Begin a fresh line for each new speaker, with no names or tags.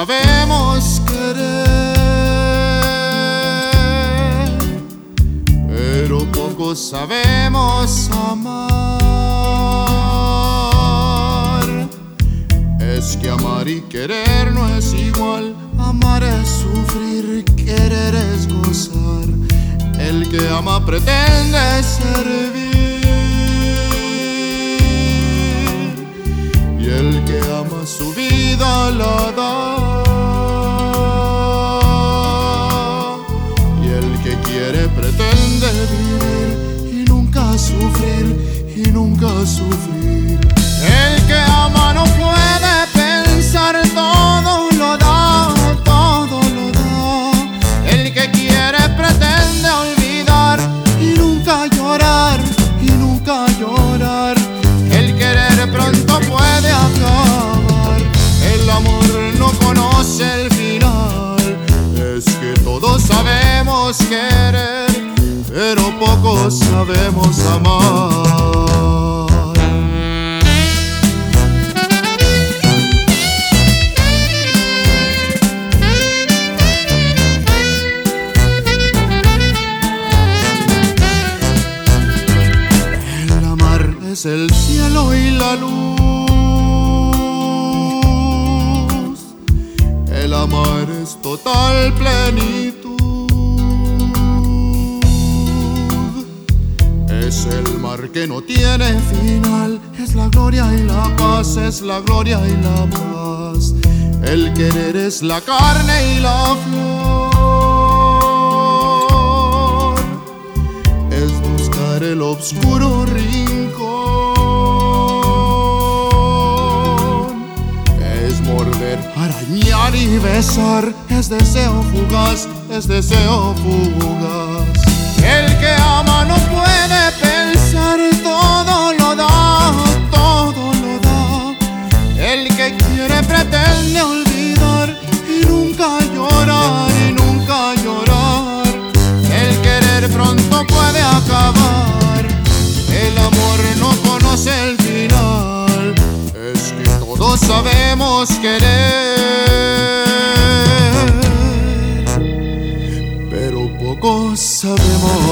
sabemos querer, pero pocos sabemos amar. Es que amar y querer no es igual. Amar es sufrir, querer es gozar. El que ama pretende servir, y el que ama su vida la da. Y el que quiere pretende vivir y nunca sufrir, y nunca sufrir. El que ama no puede pensar, todo lo da, todo lo da. El que quiere pretende olvidar y nunca llorar, y nunca llorar. El querer pronto puede acabar, el amor no conoce el final. Es que todos sabemos querer, pero pocos sabemos amar. Es el cielo y la luz. El amar es total plenitud. Es el mar que no tiene final. Es la gloria y la paz, es la gloria y la paz. El querer es la carne y la flor. Es buscar el oscuro rincón. Arañar y besar, es deseo fugaz, es deseo fugaz. El que ama no puede pensar, todo lo da, todo lo da. El que quiere pretende olvidar y nunca llorar, y nunca llorar. El querer pronto puede acabar, el amor no conoce el final. Es que todos sabemos querer, pero pocos sabemos